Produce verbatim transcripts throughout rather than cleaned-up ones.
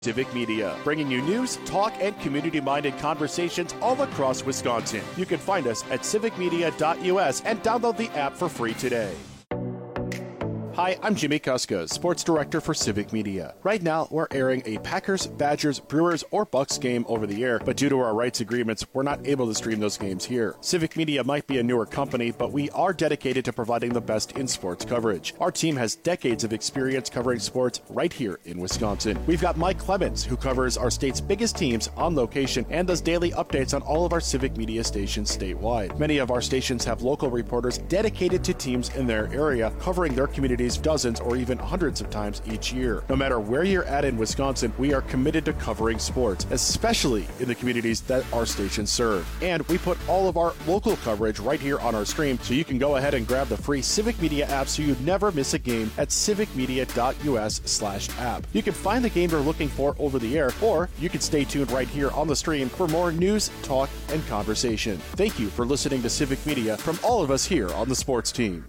Civic Media, bringing you news, talk, and community-minded conversations all across Wisconsin. You can find us at civic media dot U S and download the app for free today. Hi, I'm Jimmy Kuska, Sports Director for Civic Media. Right now, we're airing a Packers, Badgers, Brewers, or Bucks game over the air, but due to our rights agreements, we're not able to stream those games here. Civic Media might be a newer company, but we are dedicated to providing the best in sports coverage. Our team has decades of experience covering sports right here in Wisconsin. We've got Mike Clemens, who covers our state's biggest teams on location and does daily updates on all of our Civic Media stations statewide. Many of our stations have local reporters dedicated to teams in their area, covering their communities dozens or even hundreds of times each year. No matter where you're at in Wisconsin, we are committed to covering sports, especially in the communities that our stations serve. And we put all of our local coverage right here on our stream, so you can go ahead and grab the free Civic Media app so you never miss a game at civic media dot U S slash app. You can find the game you're looking for over the air, or you can stay tuned right here on the stream for more news, talk, and conversation. Thank you for listening to Civic Media from all of us here on the sports team.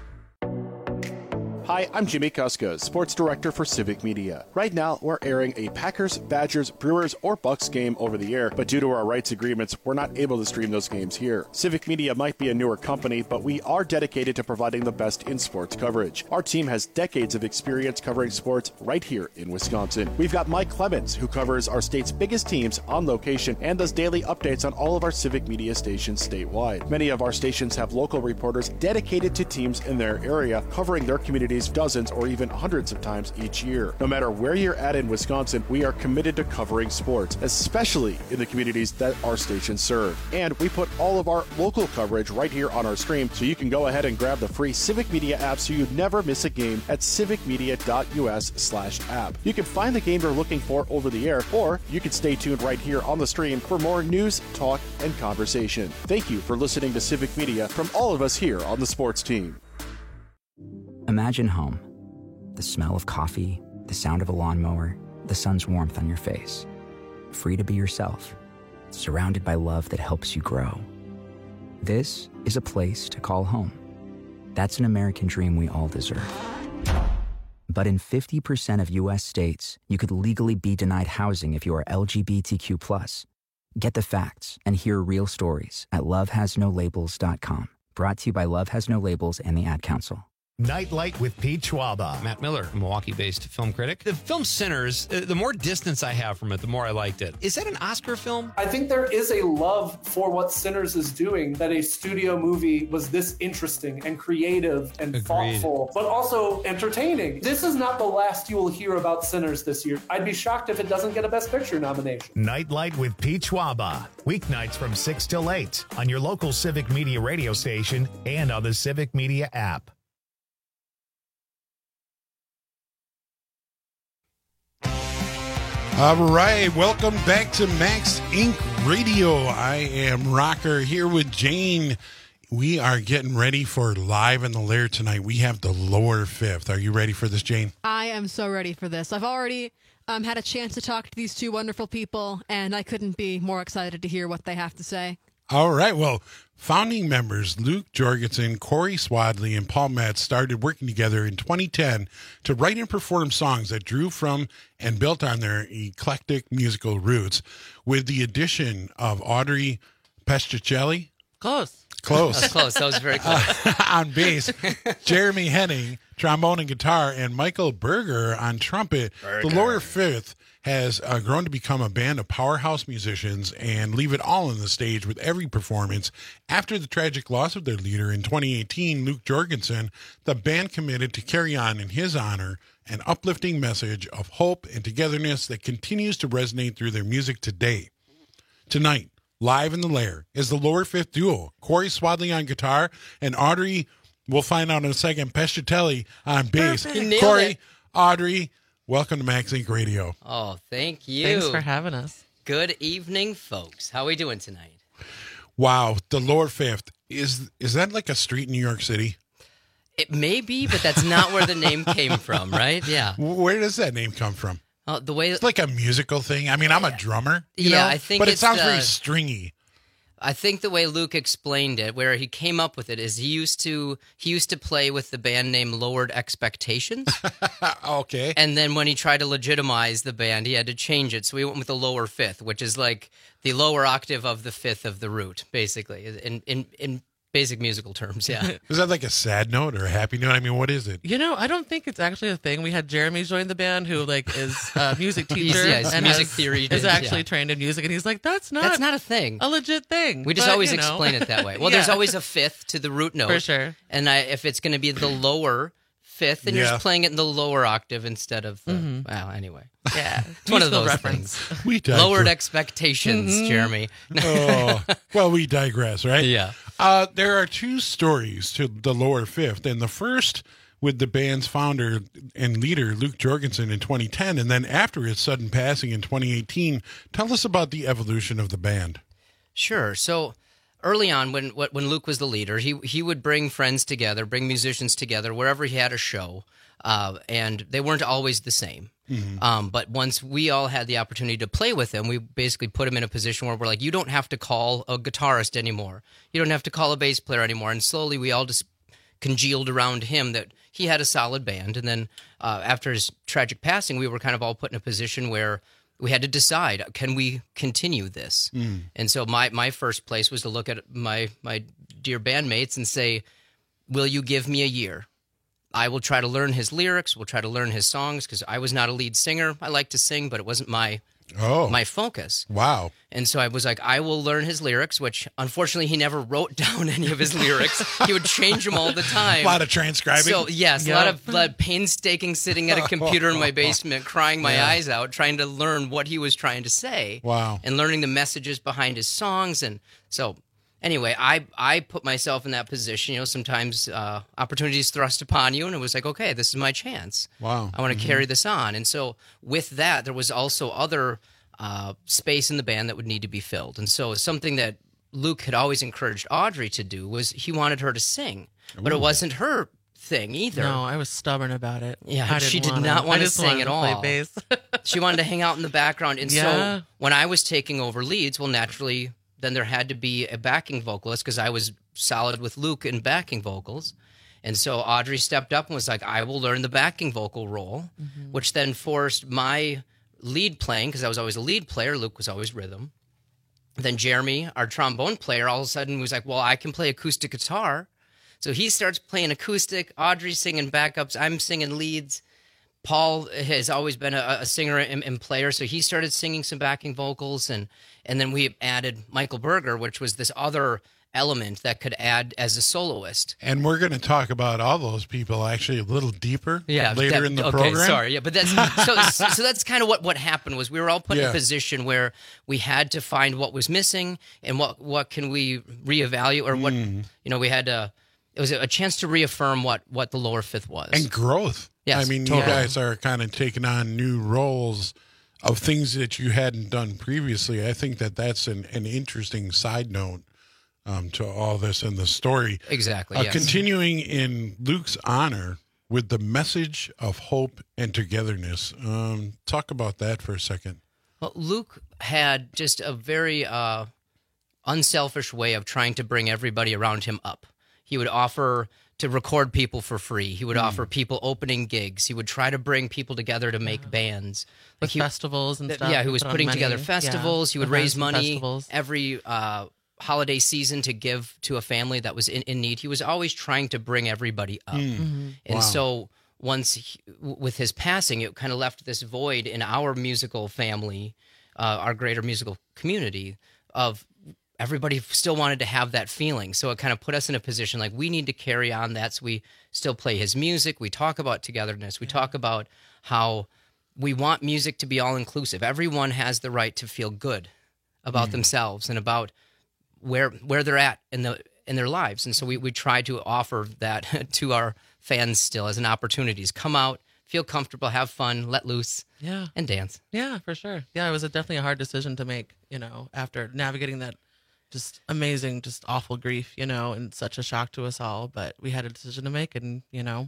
Hi, I'm Jimmy Kuska, Sports Director for Civic Media. Right now, we're airing a Packers, Badgers, Brewers, or Bucks game over the air, but due to our rights agreements, we're not able to stream those games here. Civic Media might be a newer company, but we are dedicated to providing the best in sports coverage. Our team has decades of experience covering sports right here in Wisconsin. We've got Mike Clemens, who covers our state's biggest teams on location and does daily updates on all of our Civic Media stations statewide. Many of our stations have local reporters dedicated to teams in their area, covering their communities dozens or even hundreds of times each year. No matter where you're at in Wisconsin, we are committed to covering sports, especially in the communities that our stations serve. And we put all of our local coverage right here on our stream, so you can go ahead and grab the free Civic Media app so you never miss a game at civic media dot U S slash app. You can find the game you're looking for over the air, or you can stay tuned right here on the stream for more news, talk, and conversation. Thank you for listening to Civic Media from all of us here on the sports team. Imagine home. The smell of coffee, the sound of a lawnmower, the sun's warmth on your face. Free to be yourself, surrounded by love that helps you grow. This is a place to call home. That's an American dream we all deserve. But in fifty percent of U S states, you could legally be denied housing if you are L G B T Q plus. Get the facts and hear real stories at love has no labels dot com. Brought to you by Love Has No Labels and the Ad Council. Nightlight with Pete Schwaba. Matt Miller, a Milwaukee-based film critic. The film Sinners, uh, the more distance I have from it, the more I liked it. Is that an Oscar film? I think there is a love for what Sinners is doing, that a studio movie was this interesting and creative and Agreed. thoughtful, but also entertaining. This is not the last you will hear about Sinners this year. I'd be shocked if it doesn't get a Best Picture nomination. Nightlight with Pete Schwaba. Weeknights from six till eight on your local Civic Media radio station and on the Civic Media app. All right, welcome back to Max Incorporated. Radio. I am Rocker here with Jane. We are getting ready for Live in the Lair tonight. We have the Lower Fifth. Are you ready for this, Jane? I am so ready for this. I've already um, had a chance to talk to these two wonderful people, and I couldn't be more excited to hear what they have to say. All right, well, founding members Luke Jorgensen, Corey Swadley, and Paul Metz started working together in twenty ten to write and perform songs that drew from and built on their eclectic musical roots, with the addition of Audrey Pescicelli. Close. Close. That's close. That was very close. Uh, on bass, Jeremy Henning, trombone and guitar, and Michael Berger on trumpet. Berger. The Lower Fifth has uh, grown to become a band of powerhouse musicians and leave it all on the stage with every performance. After the tragic loss of their leader in twenty eighteen, Luke Jorgensen, the band committed to carry on in his honor an uplifting message of hope and togetherness that continues to resonate through their music today. Tonight, Live in the Lair is the Lower Fifth duo, Corey Swadley on guitar and Audrey, we'll find out in a second, Pescicelli on bass. Corey, it. Audrey, welcome to Max Inc Radio. Oh, thank you. Thanks for having us. Good evening, folks. How are we doing tonight? Wow, the Lower Fifth. Is is that like a street in New York City? It may be, but that's not where the name came from, right? Yeah. Where does that name come from? Uh, the way It's like a musical thing. I mean, I'm a drummer, you yeah, know, I think but it it's sounds the- very stringy. I think the way Luke explained it, where he came up with it, is he used to he used to play with the band name Lowered Expectations. Okay. And then when he tried to legitimize the band, he had to change it. So he went with the lower fifth, which is like the lower octave of the fifth of the root, basically, in in, in basic musical terms, yeah. Is that like a sad note or a happy note? I mean, what is it? You know, I don't think it's actually a thing. We had Jeremy join the band, who like is a music teacher yeah, he's and music has, theory. is did, actually yeah. trained in music, and he's like, "That's not That's not a thing. a legit thing." We just but, always you know. explain it that way. Well, Yeah. there's always a fifth to the root note. For sure. And I, if it's going to be the lower fifth, then you're Yeah. just playing it in the lower octave instead of the... Mhm. Well, anyway. Yeah, It's one of musical those reference. things. We digress. Lowered expectations, Jeremy. Oh, well, we digress, right? Yeah. Uh, there are two stories to the lower fifth, and the first with the band's founder and leader, Luke Jorgensen, in twenty ten, and then after his sudden passing in twenty eighteen. Tell us about the evolution of the band. Sure. So early on, when when Luke was the leader, he he would bring friends together, bring musicians together wherever he had a show, uh, and they weren't always the same. Mm-hmm. Um, but once we all had the opportunity to play with him, we basically put him in a position where we're like, you don't have to call a guitarist anymore. You don't have to call a bass player anymore. And slowly we all just congealed around him that he had a solid band. And then uh, after his tragic passing, we were kind of all put in a position where we had to decide, can we continue this? Mm. And so my, my first place was to look at my, my dear bandmates and say, will you give me a year? I will try to learn his lyrics. We'll try to learn his songs, because I was not a lead singer. I like to sing, but it wasn't my Oh, my focus. Wow. And so I was like, I will learn his lyrics, which unfortunately he never wrote down any of his lyrics. He would change them all the time. A lot of transcribing. So yes, Yep. a lot of, lot of painstaking sitting at a computer in my basement, crying my Yeah. eyes out, trying to learn what he was trying to say. Wow. And learning the messages behind his songs. And so anyway, I, I put myself in that position. You know, sometimes uh, opportunities thrust upon you, and it was like, okay, this is my chance. Wow. I want to mm-hmm. carry this on. And so with that, there was also other uh, space in the band that would need to be filled. And so something that Luke had always encouraged Audrey to do was he wanted her to sing, but Ooh. it wasn't her thing either. No, I was stubborn about it. Yeah, I didn't she did wanna, not want I to just sing wanted at to all. Play bass. She wanted to hang out in the background. And Yeah. so when I was taking over leads, well, naturally, then there had to be a backing vocalist because I was solid with Luke in backing vocals. And so Audrey stepped up and was like, I will learn the backing vocal role, mm-hmm. which then forced my lead playing, because I was always a lead player. Luke was always rhythm. Then Jeremy, our trombone player, all of a sudden was like, well, I can play acoustic guitar. So he starts playing acoustic. Audrey's singing backups. I'm singing leads. Paul has always been a, a singer and, and player, so he started singing some backing vocals, and and then we added Michael Berger, which was this other element that could add as a soloist. And we're going to talk about all those people actually a little deeper later that, in the okay, program. Sorry, yeah, but that's so. So that's kind of what, what happened was we were all put Yeah. in a position where we had to find what was missing and what what can we reevaluate, or what Mm. you know we had to. It was a chance to reaffirm what what the lower fifth was. And growth. Yes, I mean, totally. you guys are kind of taking on new roles of things that you hadn't done previously. I think that that's an, an interesting side note um, to all this in the story. Exactly. Uh, yes. Continuing in Luke's honor with the message of hope and togetherness. Um, talk about that for a second. Well, Luke had just a very uh, unselfish way of trying to bring everybody around him up. He would offer to record people for free. He would Mm. offer people opening gigs. He would try to bring people together to make bands. With he, festivals and th- stuff. Yeah, he was put on putting money. together Yeah. festivals. He would Events raise and money festivals. every uh, holiday season to give to a family that was in, in need. He was always trying to bring everybody up. Mm-hmm. And Wow. so once, he, w- with his passing, it kind of left this void in our musical family, uh, our greater musical community, of everybody still wanted to have that feeling. So it kind of put us in a position like we need to carry on that. So we still play his music. We talk about togetherness. We talk about how we want music to be all inclusive. Everyone has the right to feel good about Mm. themselves and about where where they're at in the in their lives. And so we, we try to offer that to our fans still as an opportunity. Come out, feel comfortable, have fun, let loose, Yeah. and dance. Yeah, for sure. Yeah, it was a, definitely a hard decision to make, you know, after navigating that just amazing, just awful grief, you know, and such a shock to us all. But we had a decision to make, and, you know,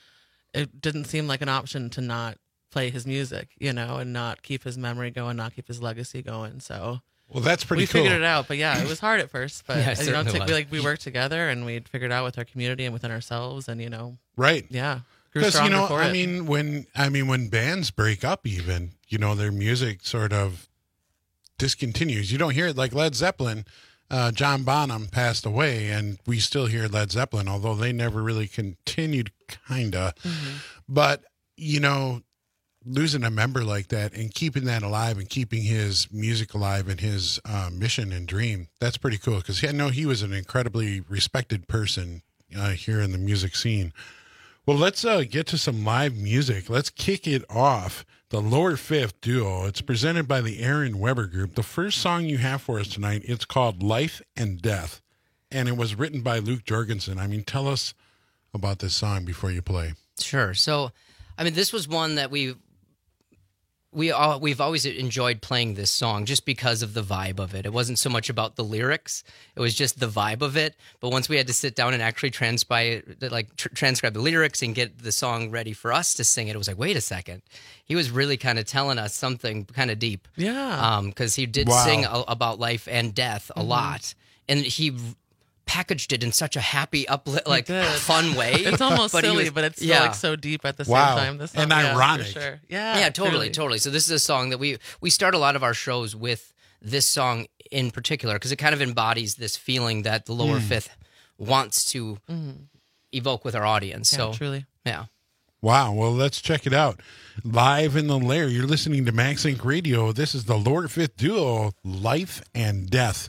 it didn't seem like an option to not play his music, you know, and not keep his memory going, not keep his legacy going. So Well, that's pretty we cool. figured it out, but yeah, it was hard at first. But Yeah, it you know, certainly t- was. we, like we worked together and we figured out with our community and within ourselves, and you know, Right. yeah, grew Because, you stronger know, for I it. mean, when I mean when bands break up, even, you know, their music sort of discontinues. You don't hear it like Led Zeppelin. Uh, John Bonham passed away, and we still hear Led Zeppelin, although they never really continued, kinda. Mm-hmm. But, you know, losing a member like that and keeping that alive and keeping his music alive and his uh, mission and dream, that's pretty cool. Because I know he was an incredibly respected person uh, here in the music scene. Well, let's uh, get to some live music. Let's kick it off. The Lower Fifth Duo. It's presented by the Aaron Weber Group. The first song you have for us tonight, it's called Life and Death, and it was written by Luke Jorgensen. I mean, tell us about this song before you play. Sure. So, I mean, this was one that we we all we've always enjoyed playing this song just because of the vibe of it. It wasn't so much about the lyrics; it was just the vibe of it. But once we had to sit down and actually transcribe, like tr- transcribe the lyrics and get the song ready for us to sing it, it was like, wait a second, he was really kind of telling us something kind of deep. yeah, Um, because he did Wow. sing a- about life and death a Mm-hmm. lot, and he packaged it in such a happy, uplit, like did. fun way. it's almost But he silly, was- but it's still yeah. like so deep at the Wow. same time. This And song, yeah, for ironic. sure. Yeah, Yeah, totally, truly. totally. So this is a song that we we start a lot of our shows with this song in particular because it kind of embodies this feeling that the Lower Fifth wants to evoke with our audience. Mm-hmm. Yeah, so truly. yeah. Wow. Well, let's check it out. Live in the Lair. You're listening to Max Inc Radio. This is the Lower Fifth Duo, Life and Death.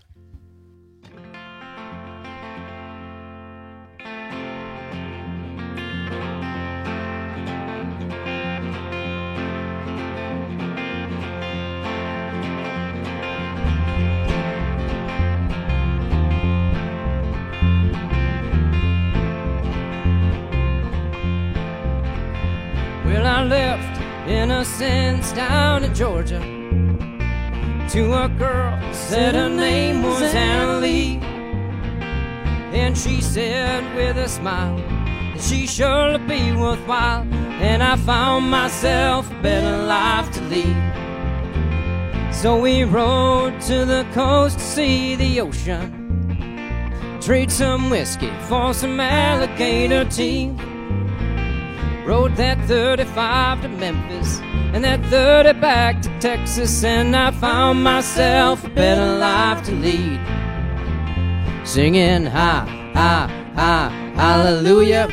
Well, I left innocence down in Georgia to a girl, said her name was Anna Lee. And she said with a smile that she surely be worthwhile. And I found myself a better life to lead. So we rode to the coast to see the ocean, trade some whiskey for some alligator tea. Rode that thirty-five to Memphis and that thirty back to Texas, and I found myself a better life to lead. Singing hi, hi, hi, hallelujah.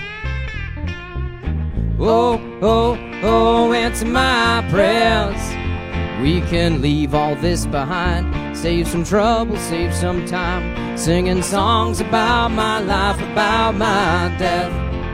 Oh, oh, oh, answer my prayers. We can leave all this behind, save some trouble, save some time, singing songs about my life, about my death.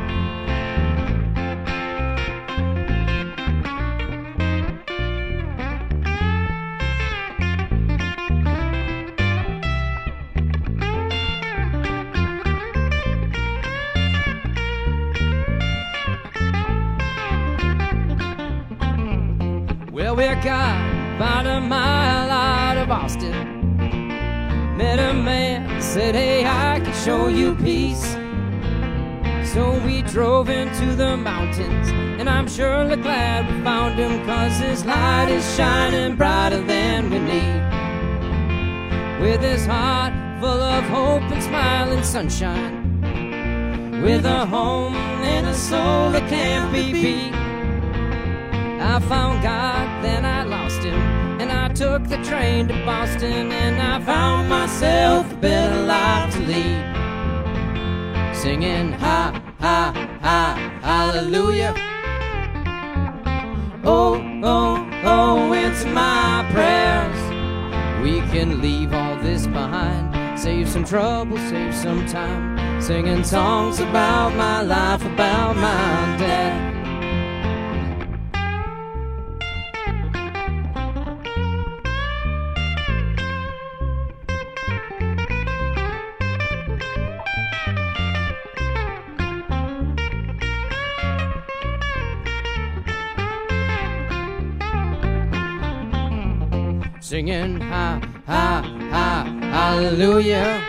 Well, we got about a mile out of Austin. Met a man, said, hey, I can show you peace. So we drove into the mountains, and I'm surely glad we found him, 'cause his light is shining brighter than we need. With his heart full of hope and smiling sunshine, with a home and a soul that can't be beat. I found God, then I lost him, and I took the train to Boston, and I found myself a better life to lead. Singing ha, ha, ha, hallelujah. Oh, oh, oh, answer my prayers. We can leave all this behind, save some trouble, save some time, singing songs about my life, about my death. Singing ha, ha, ha, hallelujah.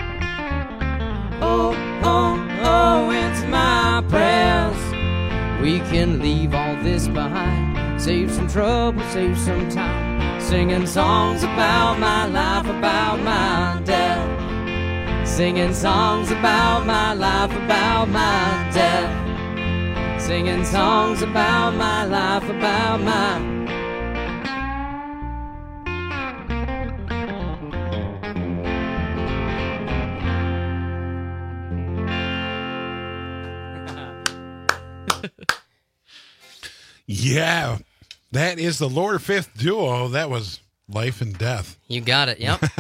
Oh, oh, oh, answer my prayers. We can leave all this behind, save some trouble, save some time, Singing songs about my life, about my death. Singing songs about my life, about my death. Singing songs about my life, about my Yeah, that is the Lower Fifth duo. That was Life and Death. You got it. Yep.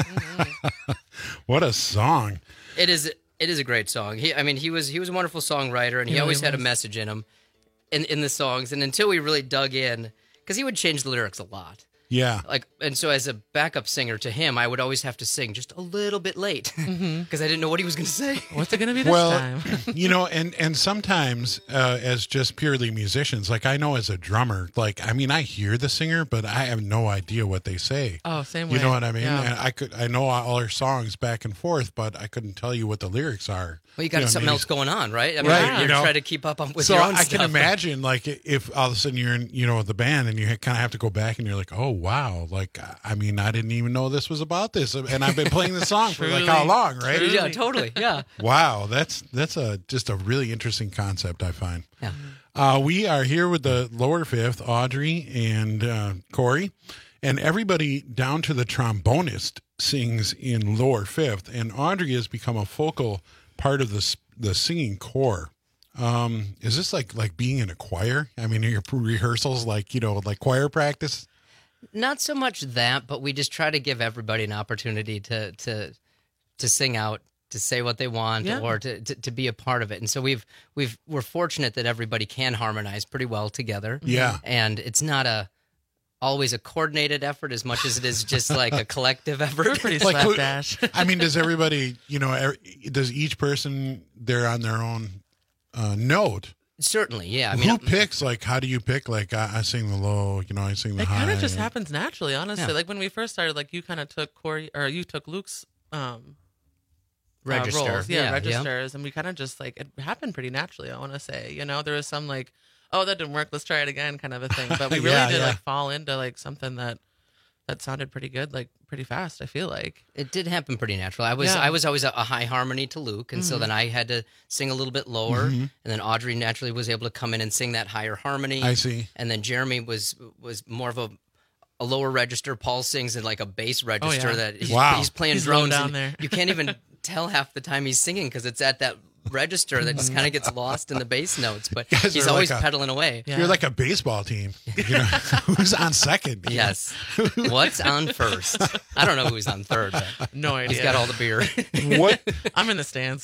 What a song. It is. It is a great song. He, I mean, he was he was a wonderful songwriter, and he, he always really had a message in him, in in the songs. And until we really dug in, because he would change the lyrics a lot. Yeah. Like, and so as a backup singer to him, I would always have to sing just a little bit late because mm-hmm. I didn't know what he was going to say. What's it going to be this well, time? you know, and, and sometimes uh, as just purely musicians, like I know as a drummer, like, I mean, I hear the singer, but I have no idea what they say. Oh, same way. You know what I mean? Yeah. And I could, I know all our songs back and forth, but I couldn't tell you what the lyrics are. Well, you got you know, something maybe, else going on, right? I mean, right, you're, you're you know? trying to keep up with so your own I stuff. can imagine, like, if all of a sudden you're in, you know, the band and you kind of have to go back and you're like, oh, wow. Like, I mean, I didn't even know this was about this. And I've been playing the song for like how long, right? Truly. Yeah, totally. Yeah. Wow. That's, that's a, just a really interesting concept, I find. Yeah. Uh, we are here with the Lower Fifth, Audrey and uh, Corey, and everybody down to the trombonist sings in Lower Fifth. And Audrey has become a focal part of the the singing corps. Um, is this like like being in a choir? I mean, are your rehearsals like, you know, like choir practice? Not so much that, but we just try to give everybody an opportunity to to to sing out, to say what they want, yeah. or to, to to be a part of it. And so we've we've we're fortunate that everybody can harmonize pretty well together. Yeah, and it's not a always a coordinated effort as much as it is just like a collective effort. We're pretty like, slapdash. I mean, does everybody, you know, er, does each person, they're on their own uh, note? Certainly, yeah. I mean, who picks? Like, how do you pick? Like, I, I sing the low, you know, I sing the it high. It kind of just happens naturally, honestly. Yeah. Like when we first started, like you kind of took Corey, or you took Luke's um, register, uh, roles, yeah, yeah, registers, yeah. and we kind of just like it happened pretty naturally. I want to say, you know, there was some like, oh, that didn't work, let's try it again, kind of a thing. But we really yeah, did yeah. like fall into like something that that sounded pretty good, like pretty fast. I feel like it did happen pretty natural. I was yeah. I was always a, a high harmony to Luke, and mm-hmm. so then I had to sing a little bit lower, mm-hmm. and then Audrey naturally was able to come in and sing that higher harmony. I see. And then Jeremy was was more of a a lower register. Paul sings in like a bass register oh, yeah. that he's, wow. he's playing he's drones down there. You can't even tell half the time he's singing because it's at that register that just kind of gets lost in the bass notes, but he's always like a, pedaling away. Yeah. You're like a baseball team. You know, who's on second? Yes. What's on first? I don't know who's on third. But no idea. He's got all the beer. What? I'm in the stands.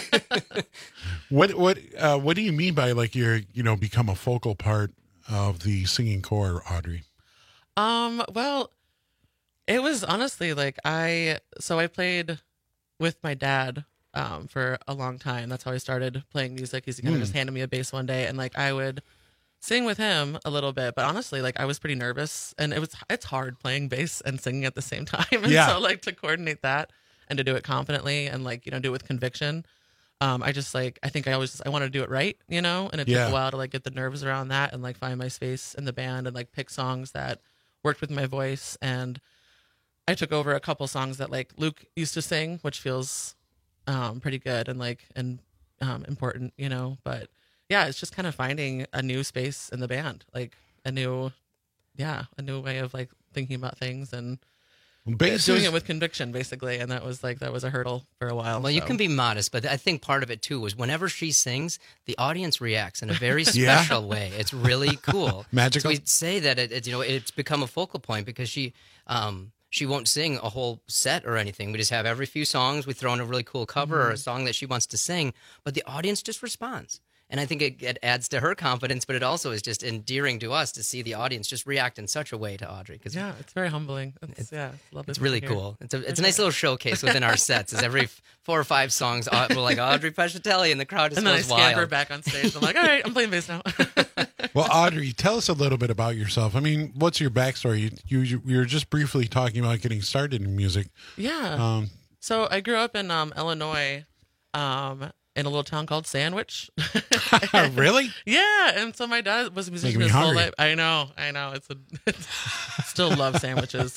what what uh, what do you mean by like you're you know become a focal part of the singing corps, Audrey? Um. Well, it was honestly like I. So I played with my dad. Um, for a long time. That's how I started playing music. He's kind of mm. just handed me a bass one day, and like I would sing with him a little bit. But honestly, like I was pretty nervous, and it was it's hard playing bass and singing at the same time. And yeah. so like to coordinate that and to do it confidently and like you know do it with conviction. Um, I just like I think I always just, I want to do it right, you know. And it yeah. took a while to like get the nerves around that and like find my space in the band and like pick songs that worked with my voice. And I took over a couple songs that like Luke used to sing, which feels um pretty good and like and um important, you know. But yeah, it's just kind of finding a new space in the band, like a new yeah a new way of like thinking about things and bass doing is... it with conviction basically. And that was like that was a hurdle for a while. Well, so. You can be modest, but I think part of it too was whenever she sings, the audience reacts in a very special yeah. way. It's really cool. Magical. So we say that it, it you know it's become a focal point because she um she won't sing a whole set or anything. We just have every few songs, we throw in a really cool cover mm-hmm. or a song that she wants to sing, but the audience just responds. And I think it, it adds to her confidence, but it also is just endearing to us to see the audience just react in such a way to Audrey. Cause yeah, it's very humbling. It's, it's yeah, love It's really cool. It's a it's a nice little showcase within our sets. Is every four or five songs we're like Audrey Pescatelli, and the crowd just and then goes I wild. scan her back on stage. I'm like, all right, I'm playing bass now. Well, Audrey, tell us a little bit about yourself. I mean, what's your backstory? You you, you were just briefly talking about getting started in music. Yeah. Um, so I grew up in um, Illinois. Um, in a little town called Sandwich. Really? Yeah. And so my dad was a musician his whole life. I know, I know. It's a it's, still love sandwiches.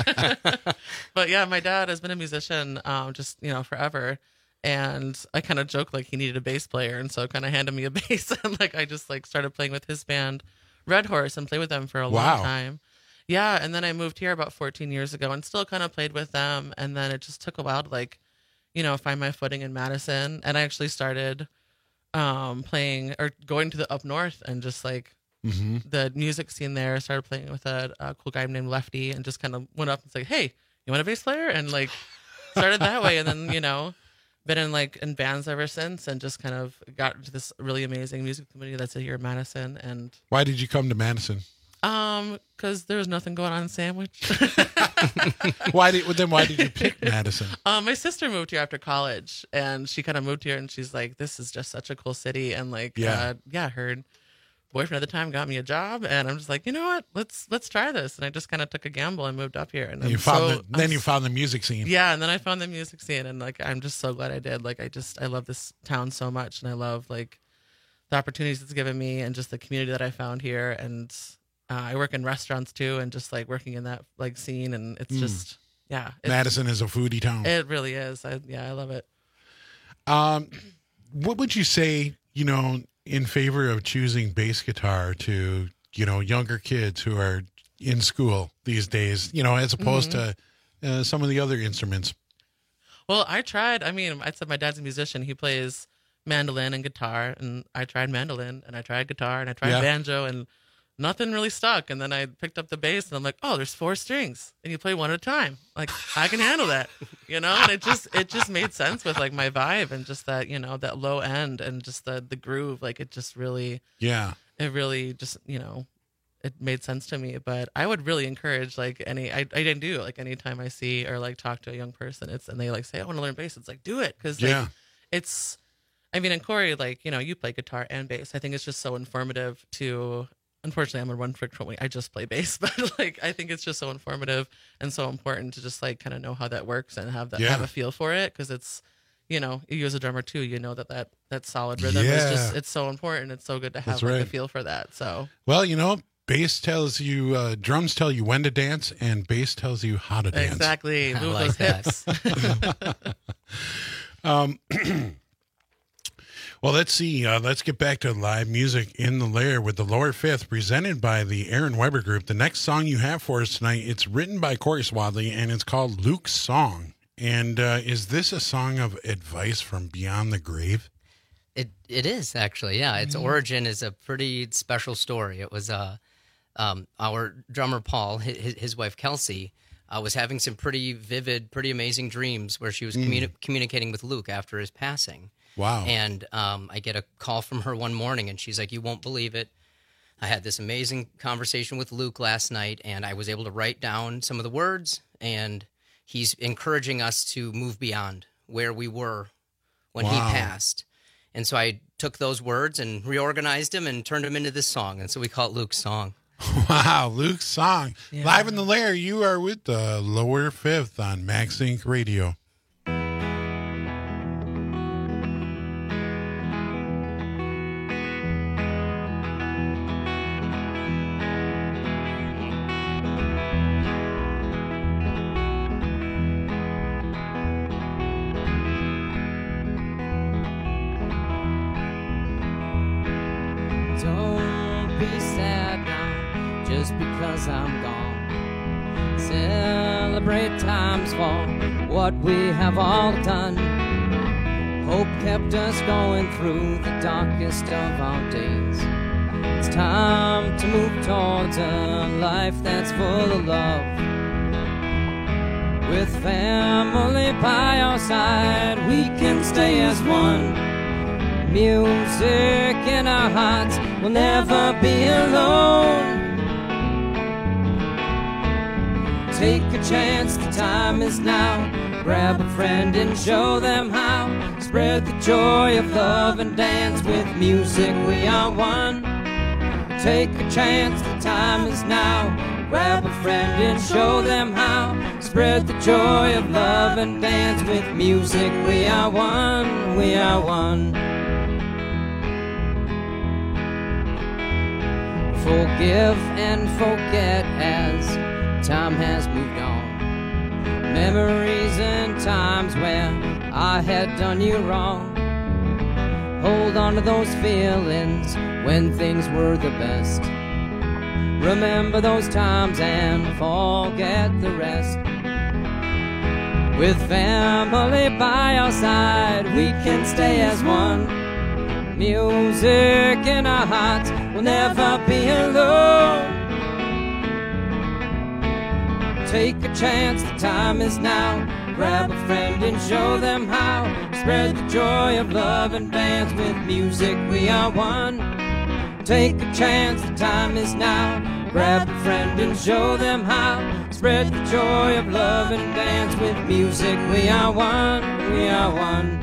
But yeah, my dad has been a musician um, just, you know, forever. And I kind of joke like he needed a bass player. And so kind of handed me a bass. And like I just like started playing with his band, Red Horse, and played with them for a wow. long time. Yeah. And then I moved here about fourteen years ago and still kind of played with them. And then it just took a while to like, you know, find my footing in Madison. And I actually started um, playing or going to the up north and just like mm-hmm. the music scene there. I started playing with a, a cool guy named Lefty and just kind of went up and said, hey, you want a bass player? And like started that way. And then, you know, been in like in bands ever since and just kind of got into this really amazing music community that's here in Madison. And why did you come to Madison? Um, because there was nothing going on in Sandwich. Why did then? Why did you pick Madison? Um, my sister moved here after college, and she kind of moved here, and she's like, "This is just such a cool city." And like, yeah, uh, yeah, her boyfriend at the time got me a job, and I'm just like, you know what? Let's let's try this. And I just kind of took a gamble and moved up here. And, and you found so, the, then I'm, you found the music scene. Yeah, and then I found the music scene, and like, I'm just so glad I did. Like, I just I love this town so much, and I love like the opportunities it's given me, and just the community that I found here, and. Uh, I work in restaurants too, and just like working in that like scene, and it's mm. just yeah. It's, Madison is a foodie town. It really is. I, yeah, I love it. Um, what would you say, you know, in favor of choosing bass guitar to, you know, younger kids who are in school these days, you know, as opposed mm-hmm. to uh, some of the other instruments? Well, I tried. I mean, I said my dad's a musician. He plays mandolin and guitar, and I tried mandolin, and I tried guitar, and I tried yeah. banjo, and nothing really stuck. And then I picked up the bass and I'm like, oh, there's four strings and you play one at a time. Like I can handle that, you know? And it just, it just made sense with like my vibe and just that, you know, that low end and just the, the groove. Like it just really, yeah, it really just, you know, it made sense to me. But I would really encourage like any, I, I didn't do like anytime I see or like talk to a young person, it's, and they like say, I want to learn bass. It's like, do it. Cause like, yeah. it's, I mean, and Corey, like, you know, you play guitar and bass. I think it's just so informative to, unfortunately, I'm a one trick pony. I just play bass, but like I think it's just so informative and so important to just like kind of know how that works and have that yeah. have a feel for it because it's, you know, you as a drummer too, you know that that, that solid rhythm yeah. is just it's so important. It's so good to have That's like right. a feel for that. So well, you know, bass tells you, uh, drums tell you when to dance, and bass tells you how to dance. Exactly, I move like those that. hips. um. Well, let's see. Uh, let's get back to live music in the Lair with the Lower Fifth, presented by the Aaron Weber Group. The next song you have for us tonight, it's written by Corey Swadley, and it's called Luke's Song. And uh, is this a song of advice from beyond the grave? It It is, actually, yeah. Its mm-hmm. origin is a pretty special story. It was uh, um, our drummer, Paul, his, his wife, Kelsey, uh, was having some pretty vivid, pretty amazing dreams where she was mm. communi- communicating with Luke after his passing. Wow. And um, I get a call from her one morning, and she's like, you won't believe it. I had this amazing conversation with Luke last night, and I was able to write down some of the words, and he's encouraging us to move beyond where we were when wow. he passed. And so I took those words and reorganized them and turned them into this song, and so we call it Luke's Song. Wow, Luke's Song. Yeah. Live in the Lair, you are with the Lower Fifth on Max Inc Radio. I'm gone. Celebrate times for what we have all done. Hope kept us going through the darkest of our days. It's time to move towards a life that's full of love. With family by our side, we can stay as one. Music in our hearts, we'll never be alone. Take a chance, the time is now. Grab a friend and show them how. Spread the joy of love and dance. With music we are one. Take a chance, the time is now. Grab a friend and show them how. Spread the joy of love and dance with music. We are one, we are one. Forgive and forget as time has moved on. Memories and times where I had done you wrong. Hold on to those feelings when things were the best. Remember those times and forget the rest. With family by our side, we can stay as one. Music in our hearts, we'll never be alone. Take a chance, the time is now. Grab a friend and show them how. Spread the joy of love and dance with music. We are one. Take a chance, the time is now. Grab a friend and show them how. Spread the joy of love and dance with music. We are one, we are one.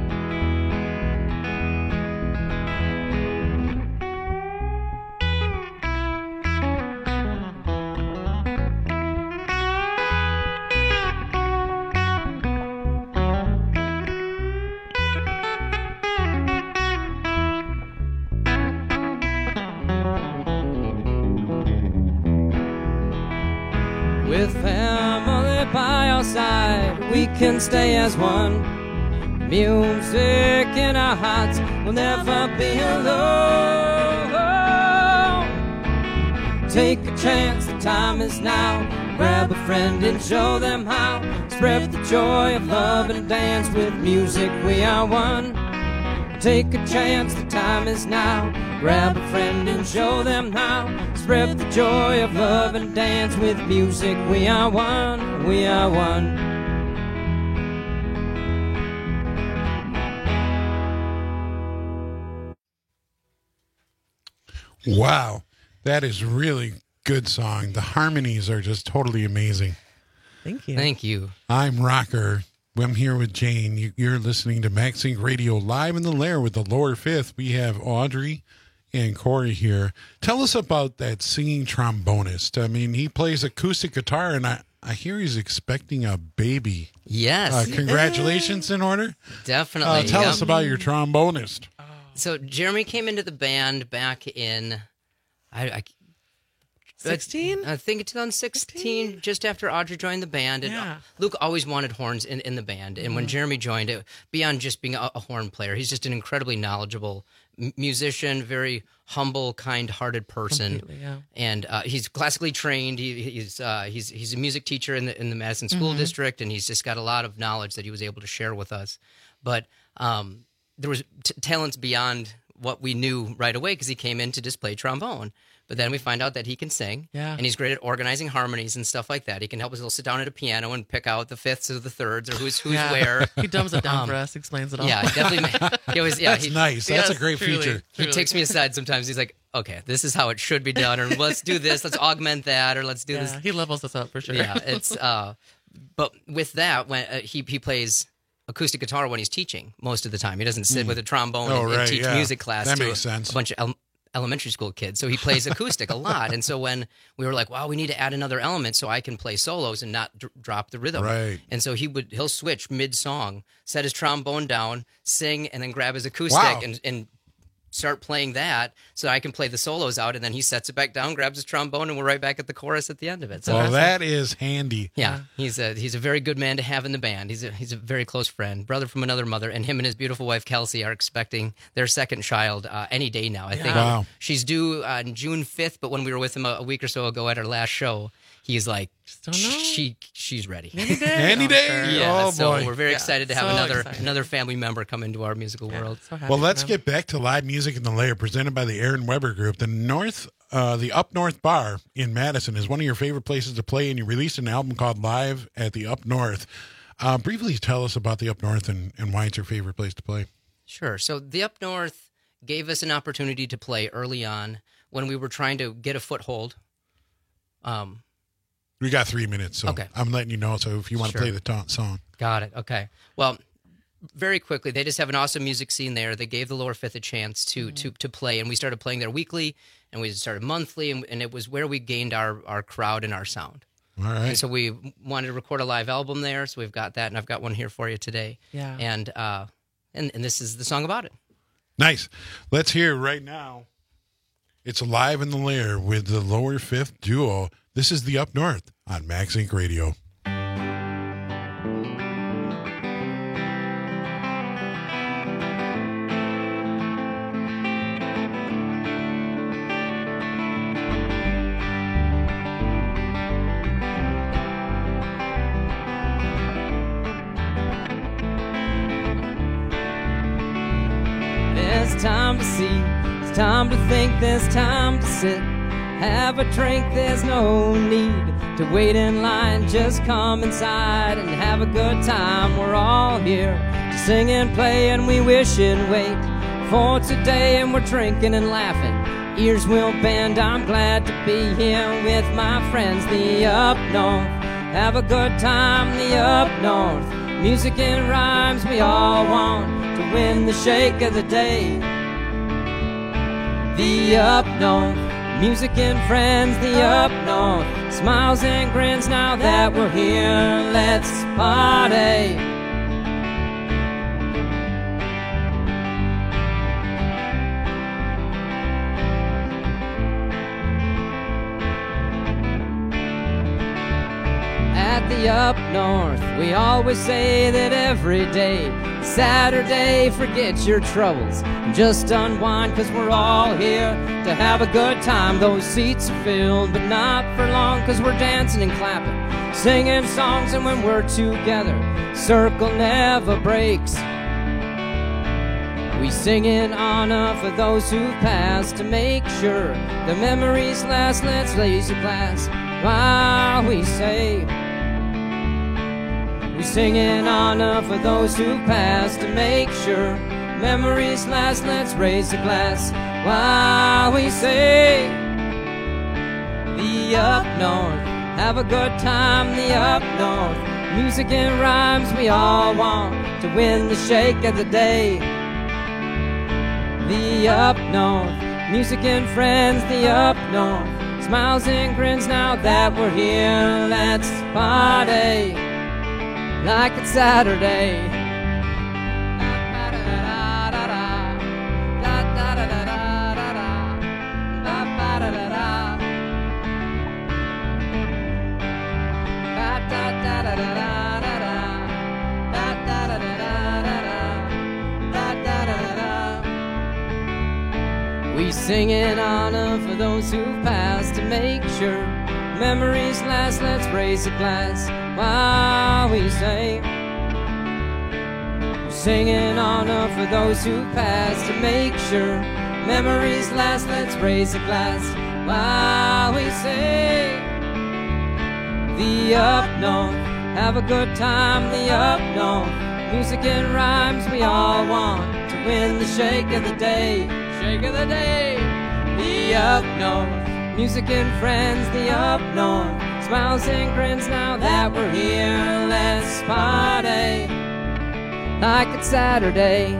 With family by our side, we can stay as one. Music in our hearts, we'll never be alone. Take a chance, the time is now. Grab a friend and show them how. Spread the joy of love and dance with music. We are one. Take a chance, the time is now. Grab a friend and show them how. Spread the joy of love and dance with music. We are one, we are one. Wow, that is really good song. The harmonies are just totally amazing. Thank you. Thank you. I'm Rocker. I'm here with Jane. You, you're listening to MaxSync Radio live in the Lair with the Lower Fifth. We have Audrey and Corey here. Tell us about that singing trombonist. I mean, he plays acoustic guitar, and I, I hear he's expecting a baby. Yes. Uh, congratulations in order. Definitely. Uh, tell yep. us about your trombonist. So Jeremy came into the band back in, I, I sixteen? I think it's twenty sixteen, sixteen? Just after Audrey joined the band. And yeah. Luke always wanted horns in, in the band. And mm. when Jeremy joined it, beyond just being a, a horn player, he's just an incredibly knowledgeable m- musician, very humble, kind-hearted person. Yeah. And uh, he's classically trained. He, he's uh, he's he's a music teacher in the in the Madison School mm-hmm. District, and he's just got a lot of knowledge that he was able to share with us. But um, there was t- talents beyond what we knew right away because he came in to just play trombone. But then we find out that he can sing, yeah. and he's great at organizing harmonies and stuff like that. He can help us all sit down at a piano and pick out the fifths or the thirds or who's who's yeah. where. He dumbs it down um, for us, explains it all. Yeah, definitely. He always, yeah, That's he, nice. That's yes, a great truly, feature. He truly. takes me aside sometimes. He's like, okay, this is how it should be done, or let's do this, let's augment that, or let's do yeah, this. He levels us up for sure. Yeah, it's. Uh, but with that, when uh, he he plays acoustic guitar when he's teaching most of the time, he doesn't sit Mm. with a trombone Oh, and, and right, teach yeah. music class That to makes a, sense. a bunch of ele- elementary school kids. So he plays acoustic a lot, and so when we were like, wow, we need to add another element so I can play solos and not dr- drop the rhythm. Right. And so he would he'll switch mid song, set his trombone down, sing, and then grab his acoustic Wow. and and. start playing that so I can play the solos out, and then he sets it back down, grabs his trombone, and we're right back at the chorus at the end of it. So Well, that is handy. yeah, he's a he's a very good man to have in the band. He's a he's a very close friend, brother from another mother, and him and his beautiful wife Kelsey are expecting their second child uh, any day now. I think Wow. she's due on June fifth, but when we were with him a, a week or so ago at our last show, he's like, don't know. she she's ready. Any day. Any Oh, day. sure. Yeah, Oh, so boy. we're very Yeah, excited to have so another excited. another family member come into our musical Yeah, world. so happy Well, for let's them. get back to live music in the Lair, presented by the Aaron Weber Group. The North, uh, the Up North Bar in Madison is one of your favorite places to play, and you released an album called Live at the Up North. Uh, briefly tell us about the Up North and, and why it's your favorite place to play. Sure. So the Up North gave us an opportunity to play early on when we were trying to get a foothold. Um, We got three minutes, so Okay. I'm letting you know. So if you want Sure. to play the ta- song, Got it. Okay. Well, very quickly, they just have an awesome music scene there. They gave the Lower Fifth a chance to Mm-hmm. to to play, and we started playing there weekly, and we started monthly, and, and it was where we gained our our crowd and our sound. All right. And so we wanted to record a live album there, so we've got that, and I've got one here for you today. Yeah. And uh, and and this is the song about it. Nice. Let's hear it right now. It's Live in the Lair with the Lower Fifth duo. This is the Up North on Max Inc Radio. There's time to see, there's time to think, there's time to sit, have a drink, there's no need to wait in line, just come inside and have a good time. We're all here to sing and play, and we wish and wait for today, and we're drinking and laughing, ears will bend. I'm glad to be here with my friends, the Up North. Have a good time, the Up North. Music and rhymes we all want to win the shake of the day. The Up North, music and friends, the Up North. Smiles and grins now that we're here, let's party. At the Up North, we always say that every day Saturday, forget your troubles and just unwind, cause we're all here to have a good time. Those seats are filled, but not for long, cause we're dancing and clapping, singing songs, and when we're together, circle never breaks. We sing in honor for those who've passed, to make sure the memories last. Let's raise a glass while we say, we sing in honor for those who passed, to make sure memories last. Let's raise a glass while we say, the Up North. Have a good time, the Up North. Music and rhymes we all want to win the shake of the day. The Up North. Music and friends, the Up North. Smiles and grins now that we're here, let's party like it's Saturday. We sing in honor for those who've passed, to make sure memories last. Let's raise a glass while we say, we sing in honor for those who passed, to make sure memories last. Let's raise a glass while we say, the Up North. Have a good time, the Up North. Music and rhymes we all want to win the shake of the day. Shake of the day, the Up North. Music and friends, the Up North. Smiles and grins now that we're here, let's party like it's Saturday.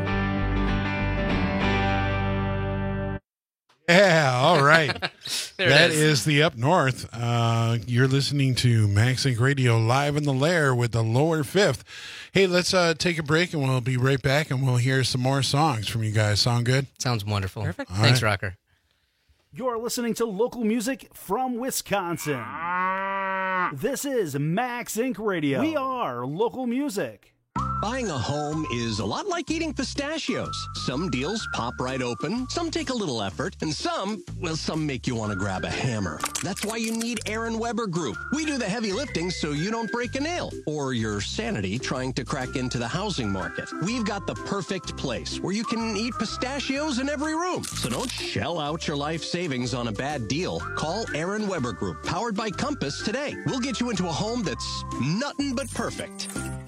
Yeah, all right. That is. is the Up North. Uh, you're listening to Max Inc Radio live in the Lair with the Lower Fifth. Hey, let's uh, take a break, and we'll be right back, and we'll hear some more songs from you guys. Sound good? Sounds wonderful. Perfect. All Thanks, right. Rocker. You're listening to local music from Wisconsin. This is Max Inc Radio. We are local music. Buying a home is a lot like eating pistachios. Some deals pop right open, some take a little effort, and some, well, some make you want to grab a hammer. That's why you need Aaron Weber Group. We do the heavy lifting so you don't break a nail or your sanity trying to crack into the housing market. We've got the perfect place where you can eat pistachios in every room. So don't shell out your life savings on a bad deal. Call Aaron Weber Group, powered by Compass, today. We'll get you into a home that's nothing but perfect.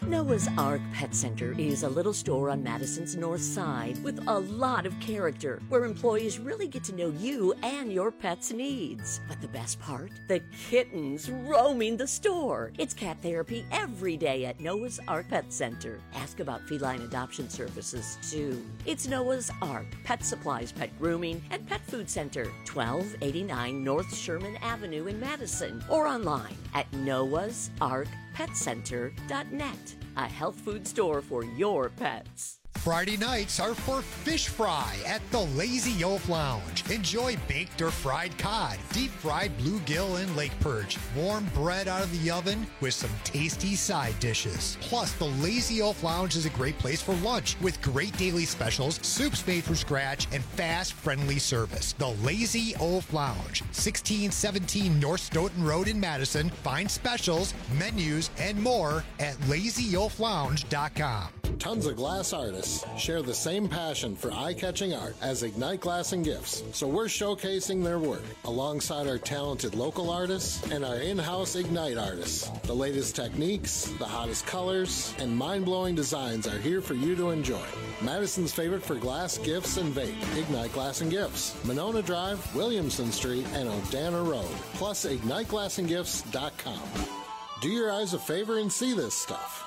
Noah's Ark Pet Center is a little store on Madison's north side with a lot of character, where employees really get to know you and your pet's needs. But the best part? The kittens roaming the store. It's cat therapy every day at Noah's Ark Pet Center. Ask about feline adoption services, too. It's Noah's Ark Pet Supplies, Pet Grooming, and Pet Food Center, twelve eighty-nine North Sherman Avenue in Madison, or online at noahs ark pet center dot net. A health food store for your pets. Friday nights are for fish fry at the Lazy Oaf Lounge. Enjoy baked or fried cod, deep fried bluegill and lake perch, warm bread out of the oven with some tasty side dishes. Plus, the Lazy Oaf Lounge is a great place for lunch with great daily specials, soups made from scratch, and fast, friendly service. The Lazy Oaf Lounge, sixteen seventeen North Stoughton Road in Madison. Find specials, menus, and more at lazy oaf lounge dot com. Tons of glass artists share the same passion for eye-catching art as Ignite Glass and Gifts, so we're showcasing their work alongside our talented local artists and our in-house Ignite artists. The latest techniques, the hottest colors, and mind-blowing designs are here for you to enjoy. Madison's favorite for glass, gifts, and vape, Ignite Glass and Gifts, Monona Drive, Williamson Street, and O'Dana Road, plus ignite glass and gifts dot com. Do your eyes a favor and see this stuff.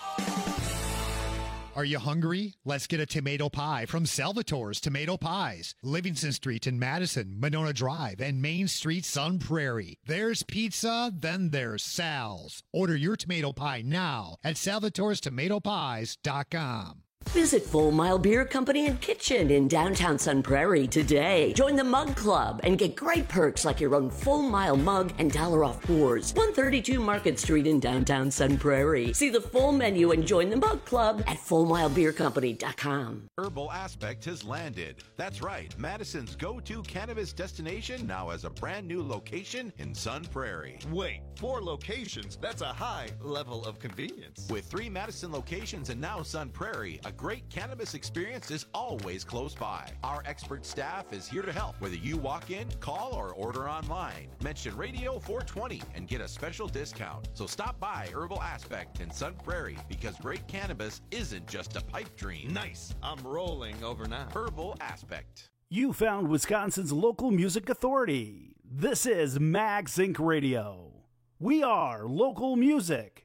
Are you hungry? Let's get a tomato pie from Salvatore's Tomato Pies. Livingston Street in Madison, Monona Drive, and Main Street, Sun Prairie. There's pizza, then there's Sal's. Order your tomato pie now at salvatores tomato pies dot com. Visit Full Mile Beer Company and Kitchen in downtown Sun Prairie today. Join the Mug Club and get great perks like your own Full Mile mug and dollar off pours. one thirty-two Market Street in downtown Sun Prairie. See the full menu and join the Mug Club at full mile beer company dot com. Herbal Aspect has landed. That's right. Madison's go-to cannabis destination now has a brand new location in Sun Prairie. Wait, four locations? That's a high level of convenience. With three Madison locations and now Sun Prairie, a great cannabis experience is always close by. Our expert staff is here to help, whether you walk in, call, or order online. Mention Radio four twenty and get a special discount. So stop by Herbal Aspect in Sun Prairie, because great cannabis isn't just a pipe dream. Nice. I'm rolling over now. Herbal Aspect. You found Wisconsin's local music authority. This is Max Incorporated. Radio. We are local music.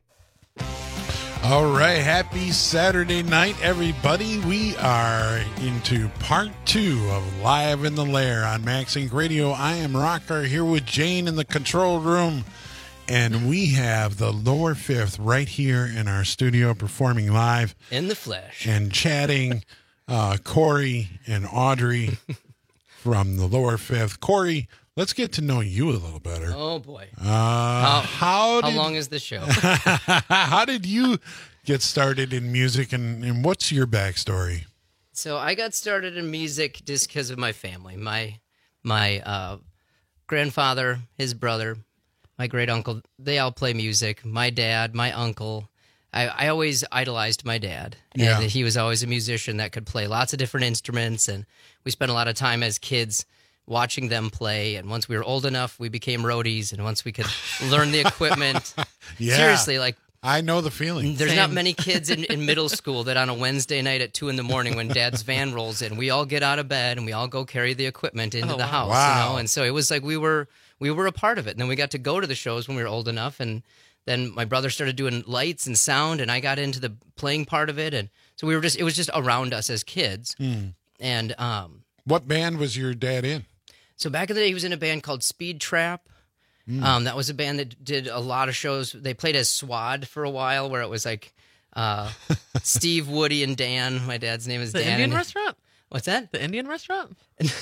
All right, happy Saturday night, everybody. We are into part two of Live in the Lair on Max Inc Radio. I am Rocker here with Jane in the control room, and we have the Lower Fifth right here in our studio performing live. In the flesh. And chatting, uh, Corey and Audrey from the Lower Fifth. Corey, let's get to know you a little better. Oh, boy. Uh, how, how, how did, long is this show? How did you get started in music, and, and what's your backstory? So I got started in music just because of my family. My my uh, grandfather, his brother, my great uncle, they all play music. My dad, my uncle. I, I always idolized my dad. And Yeah. he was always a musician that could play lots of different instruments. And we spent a lot of time as kids watching them play. And once we were old enough, we became roadies. And once we could learn the equipment, Yeah. seriously, like, I know the feeling. there's Same. not many kids in, in middle school that on a Wednesday night at two in the morning when dad's van rolls in, we all get out of bed and we all go carry the equipment into Oh, the wow. house. Wow. You know? And so it was like we were we were a part of it. And then we got to go to the shows when we were old enough. And then my brother started doing lights and sound, and I got into the playing part of it. And so we were just, it was just around us as kids. Hmm. And um, What band was your dad in? so back in the day, he was in a band called Speed Trap. Mm. Um, that was a band that did a lot of shows. They played as SWAD for a while, where it was like uh, Steve, Woody, and Dan. My dad's name is The Dan. Indian and- restaurant? What's that? The Indian restaurant?